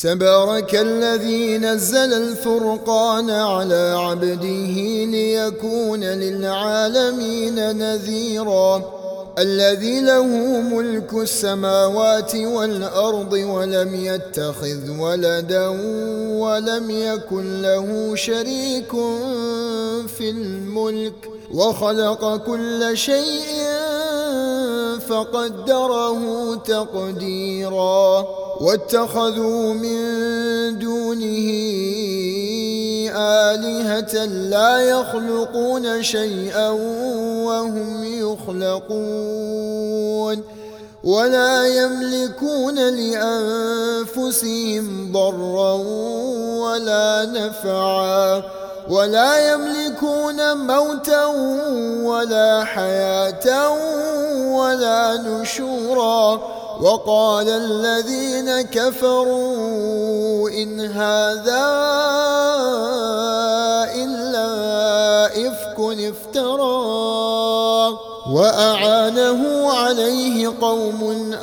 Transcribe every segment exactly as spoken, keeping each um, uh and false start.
تبارك الذي نزل الفرقان على عبده ليكون للعالمين نذيرا الذي له ملك السماوات والأرض ولم يتخذ ولدا ولم يكن له شريك في الملك وخلق كل شيء فقدره تقديرا واتخذوا من دونه آلهة لا يخلقون شيئا وهم يخلقون ولا يملكون لأنفسهم ضرا ولا نفعا ولا يملكون موتا ولا حياة ولا نشورا وقال الذين كفروا إن هذا إلا إفك افتراه وأعانه عليه قوم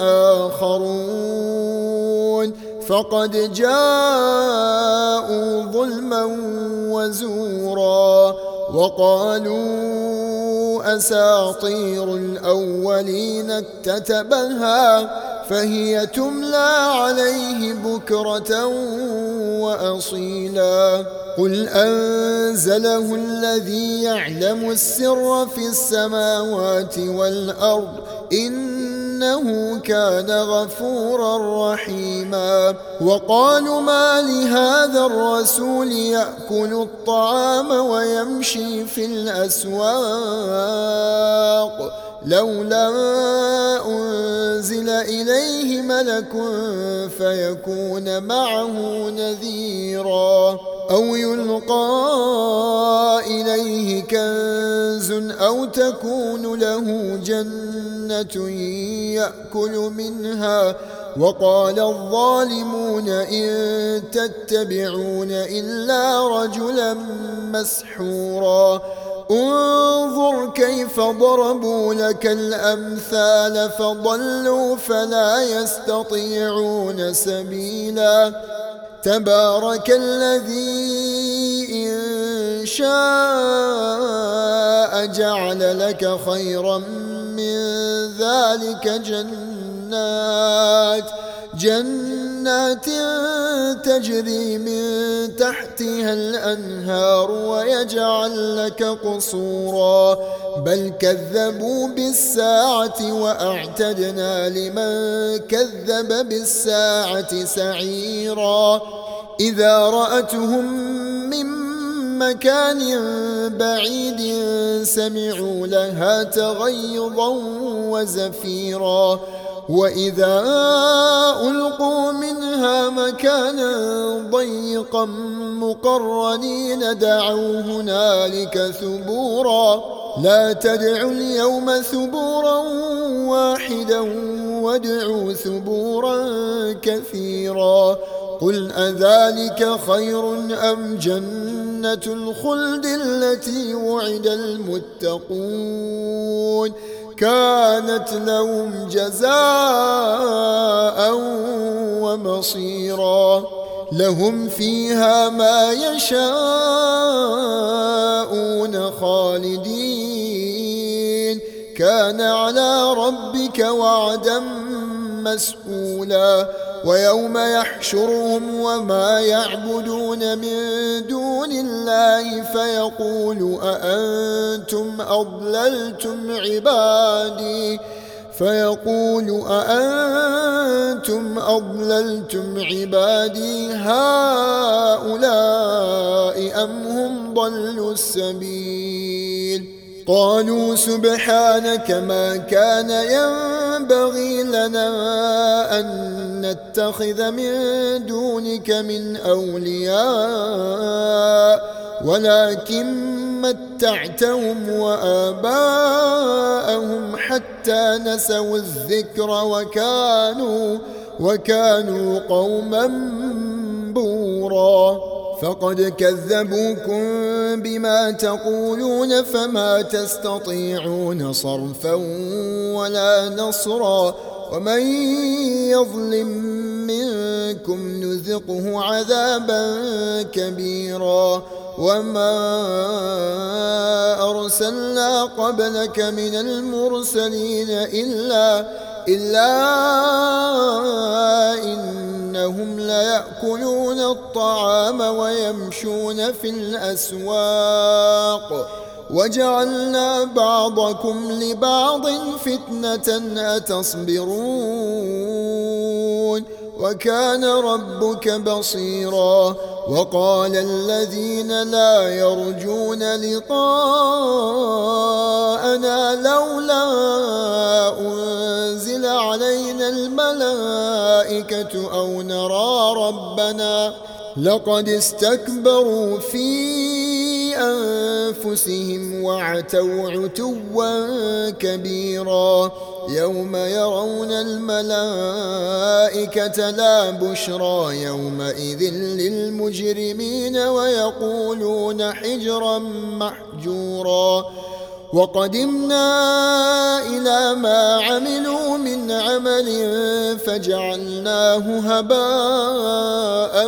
آخرون فقد جاءوا ظلما وزورا وقالوا أساطير الأولين اكتتبها فهي تملى عليه بكرة وأصيلا قل أنزله الذي يعلم السر في السماوات والأرض إنه كان غفورا رحيما وقالوا ما لهذا الرسول يأكل الطعام ويمشي في الأسواق لولا أنزل إليه ملك فيكون معه نذيرا أو يلقى إليه كنز أو تكون له جنة يأكل منها وقال الظالمون إن تتبعون إلا رجلا مسحورا انظر كيف ضربوا لك الأمثال فضلوا فلا يستطيعون سبيلا تبارك الذي إن شاء جعل لك خيرا من ذلك جنات جنات تجري من تحتها الأنهار ويجعل لك قصورا بل كذبوا بالساعة وأعتدنا لمن كذب بالساعة سعيرا إذا رأتهم من مكان بعيد سمعوا لها تغيظا وزفيرا وإذا ألقوا منها مكانا ضيقا مقرنين دعوا هنالك ثبورا لا تدعوا اليوم ثبورا واحدا وادعوا ثبورا كثيرا قل أذلك خير أم جنة الخلد التي وعد المتقون كانت لهم جزاء ومصيرا لهم فيها ما يشاءون خالدين كان على ربك وعدا مسئولا ويوم يحشرهم وما يعبدون من دون الله فيقول أأنتم أضللتم عبادي فيقول أأنتم أضللتم عبادي هؤلاء أم هم ضلوا السبيل قالوا سبحانك ما كان ينبغي لنا أن نتخذ من دونك من أولياء ولكن متعتهم وآباءهم حتى نسوا الذكر وكانوا وكانوا قوما بورا فقد كذبوكم بما تقولون فما تستطيعون صرفا ولا نصرا ومن يظلم منكم نذقه عذابا كبيرا. وما أرسلنا قبلك من المرسلين إلا إلا إنهم ليأكلون الطعام ويمشون في الأسواق وجعلنا بعضكم لبعض فتنة أتصبرون وكان ربك بصيرا. وقال الذين لا يرجون لقاءنا لولا أنزل علينا الملائكة أو نرى ربنا لقد استكبروا في أنفسهم وعتوا عتوا كبيرا. يوم يرون الملائكة لا بشرى يومئذ للمجرمين ويقولون حجرا محجورا. وقدمنا إلى ما عملوا من عمل فجعلناه هباء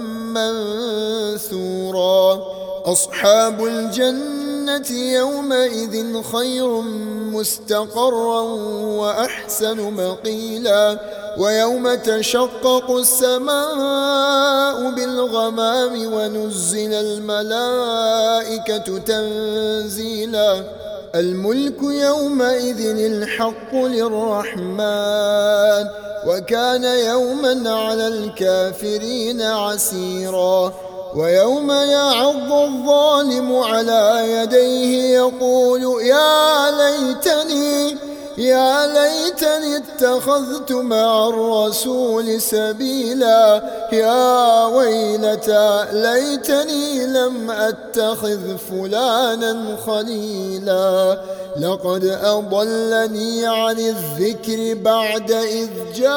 منثورا. أصحاب الجنة يومئذ خير مستقرا وأحسن مقيلا. ويوم تشقق السماء بالغمام ونزل الملائكة تنزيلا. الملك يومئذ الحق للرحمن وكان يوما على الكافرين عسيرا. ويوم يعض الظالم على يديه يقول يا ليتني يا ليتني اتخذت مع الرسول سبيلا. يا ويلتى ليتني لم أتخذ فلانا خليلا. لقد أضلني عن الذكر بعد إذ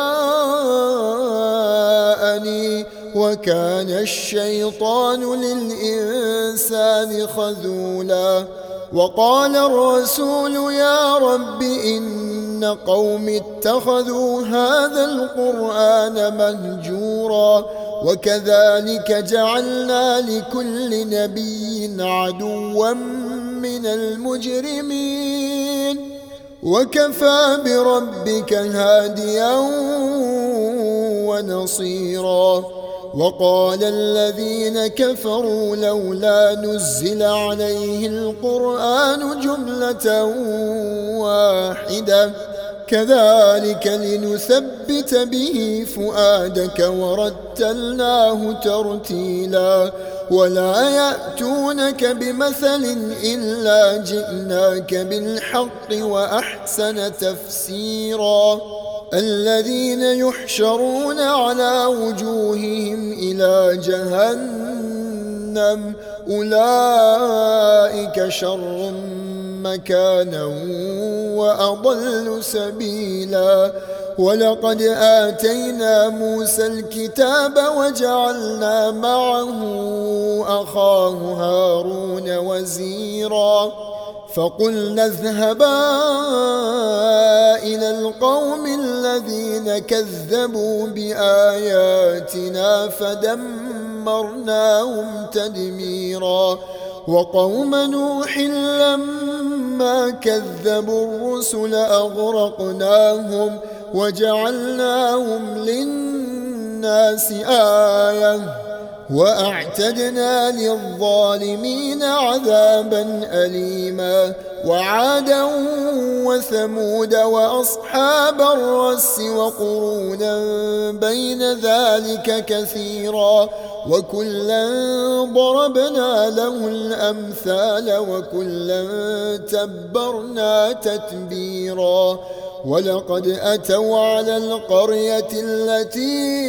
جاءني وكان الشيطان للإنسان خذولا. وقال الرسول يا رب إن قوم اتخذوا هذا القرآن مهجورا. وكذلك جعلنا لكل نبي عدوا من المجرمين وكفى بربك هاديا ونصيرا. وقال الذين كفروا لولا نزل عليه القرآن جملة واحدة كذلك لنثبت به فؤادك ورتلناه ترتيلا. ولا يأتونك بمثل إلا جئناك بالحق وأحسن تفسيرا. الذين يحشرون على وجوههم إلى جهنم أولئك شر مكانا وأضل سبيلا. ولقد آتينا موسى الكتاب وجعلنا معه أخاه هارون وزيرا. فقلنا اذهبا إلى القوم الذين كذبوا بآياتنا فدمرناهم تدميرا. وقوم نوح لما كذبوا الرسل أغرقناهم وجعلناهم للناس آية وأعتدنا للظالمين عذابا أليما. وعادا وثمود وأصحاب الرس وقرونا بين ذلك كثيرا. وكلا ضربنا له الأمثال وكلا تبرنا تتبيرا. ولقد أتوا على القرية التي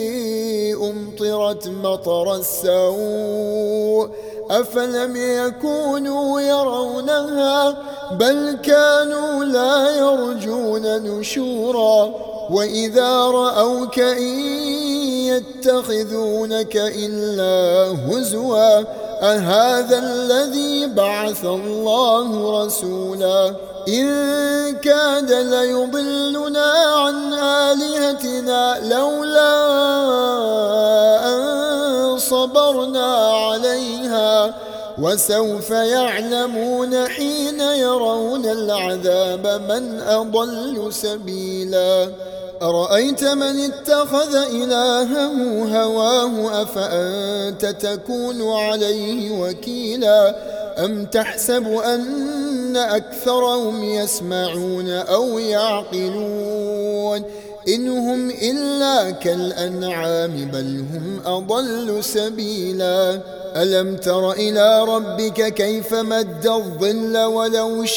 أمطرت مطر السوء أفلم يكونوا يرونها بل كانوا لا يرجون نشورا. وإذا رأوك إن يتخذونك إلا هزوا أهذا الذي بعث الله رسولا إن كاد ليضلنا عن آلهتنا لولا أن صبرنا عليها وسوف يعلمون حين يرون العذاب من أضل سبيلا أرأيت من اتخذ إلهه هواه أفأنت تكون عليه وكيلا أم تحسب أن أكثرهم يسمعون أو يعقلون إن هم إلا كالأنعام بل هم أضل سبيلا ألم تر إلى ربك كيف مد الظل ولو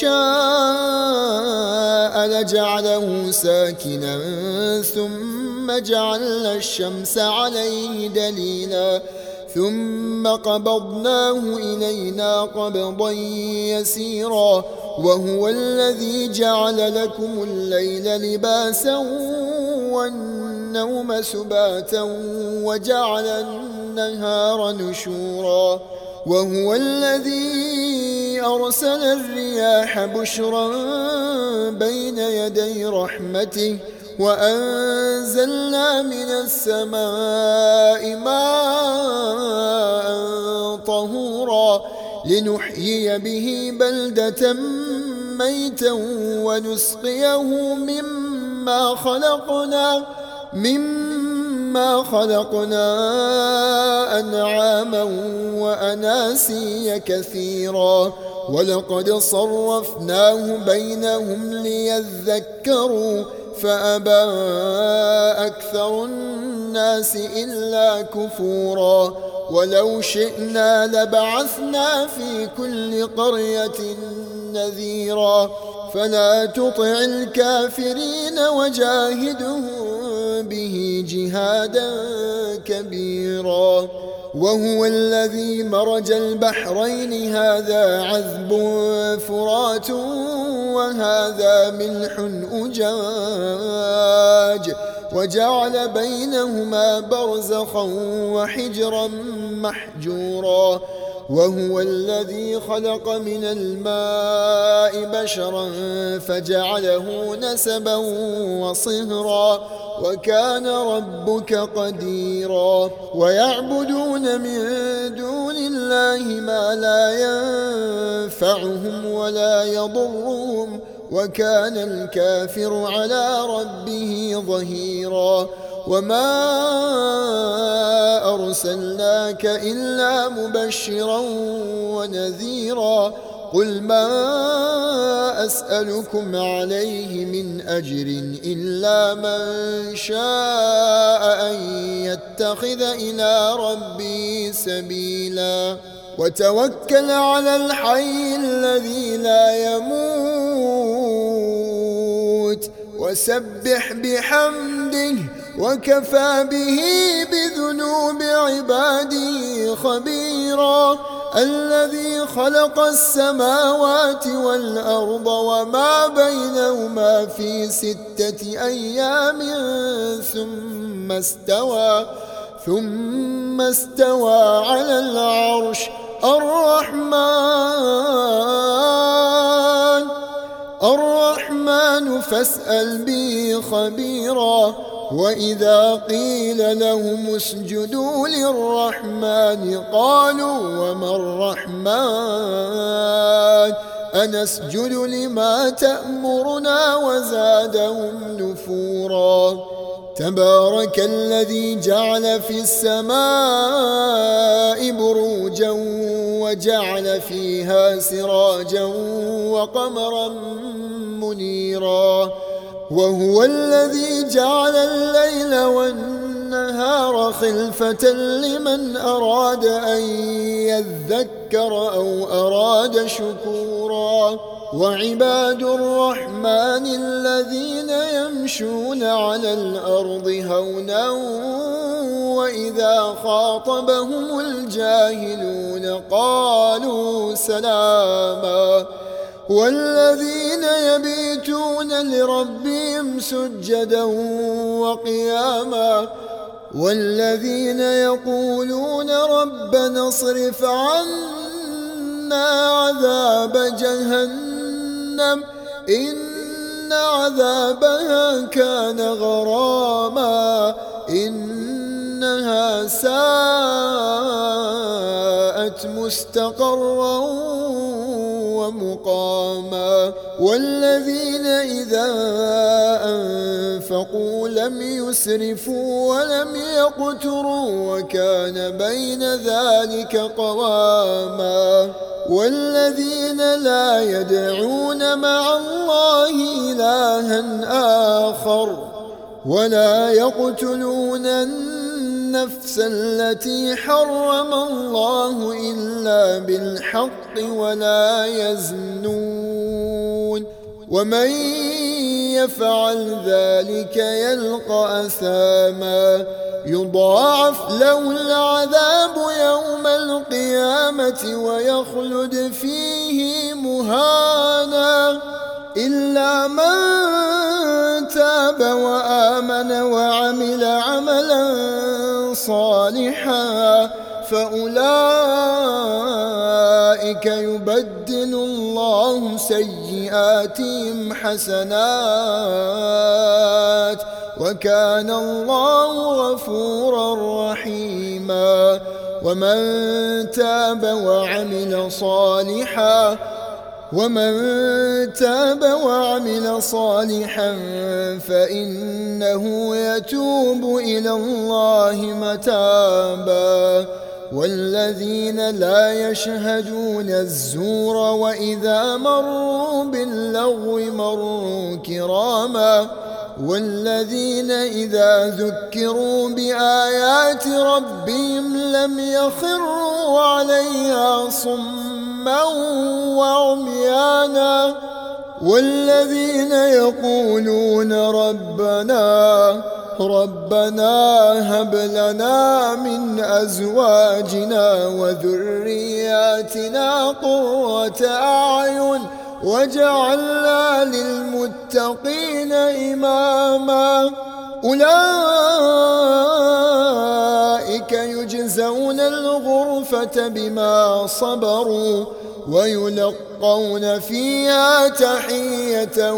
شاء لجعله ساكنا ثم جعلنا الشمس عليه دليلا ثم قبضناه إلينا قبضا يسيرا وهو الذي جعل لكم الليل لباسا والنوم سباتا وجعل النهار نشورا وهو الذي أرسل الرياح بشرا بين يدي رحمته وأنزلنا من السماء ماء طهورا لنحيي به بلدة ميتا ونسقيه مما خلقنا مما خلقنا أنعاما وأناسيا كثيرا ولقد صرفناه بينهم ليذكروا فأبى أكثر الناس إلا كفورا ولو شئنا لبعثنا في كل قرية نذيرا فلا تطع الكافرين وجاهدهم به جهادا كبيرا وهو الذي مرج البحرين هذا عذب فرات وهذا ملح أجاج وجعل بينهما برزخا وحجرا محجورا وهو الذي خلق من الماء بشرا فجعله نسبا وصهرا وكان ربك قديرا ويعبدون من دون الله ما لا ينفعهم ولا يضرهم وكان الكافر على ربه ظهيرا وما أرسلناك إلا مبشرا ونذيرا قل ما أسألكم عليه من أجر إلا من شاء أن يتخذ إلى ربي سبيلا وتوكل على الحي الذي لا يموت وسبح بحمده وكفى به بذنوب عباده خبيرا الذي خلق السماوات والأرض وما بينهما في ستة أيام ثم استوى ثم استوى على العرش الرحمن الرحمن فاسأل به خبيرا وإذا قيل لهم اسجدوا للرحمن قالوا وما الرحمن أنسجد لما تأمرنا وزادهم نفورا تبارك الذي جعل في السماء بروجا وجعل فيها سراجا وقمرا منيرا وهو الذي جعل الليل والنهار خلفة لمن أراد أن يذكر أو أراد شكورا وعباد الرحمن الذين يمشون على الأرض هونا وإذا خاطبهم الجاهلون قالوا سلاما والذين يبيتون لربهم سجدا وقياما والذين يقولون ربنا اصرف عنا عذاب جهنم إن عذابها كان غراما إنها ساءت مستقرا ومقاما والذين إذا أنفقوا لم يسرفوا ولم يقتروا وكان بين ذلك قواما والذين لا يدعون مع الله إلها آخر ولا يقتلون النفس التي حرم الله إلا بالحق ولا يزنون ومن يفعل ذلك يلقى أثاما يضاعف له العذاب يوم القيامة ويخلد فيه مهانا إلا من تاب وآمن وعمل عملا صالحا فأولئك يبدل الله سيئاتهم حسنات وكان الله غفورا رحيما ومن تاب وعمل صالحا ومن تاب وعمل صالحا فإنه يتوب إلى الله متابا والذين لا يشهدون الزور وإذا مروا باللغو مروا كراما والذين إذا ذكروا بآيات ربهم لم يخروا عليها صما وعميانا والذين يقولون ربنا ربنا هب لنا من أزواجنا وذرياتنا قرة أعين وجعلنا للمتقين إماما أولئك يجزون الغرفة بما صبروا ويلقون فيها تحية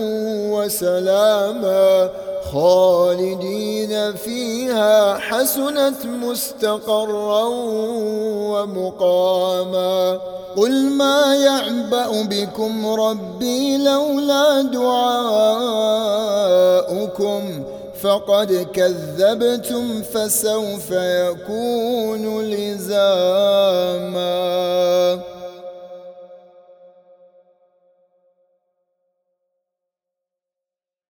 وسلاما خالدين فيها حسنت مستقرا ومقاما قل ما يعبأ بكم ربي لولا دعاؤكم فقد كذبتم فسوف يكون لزاما.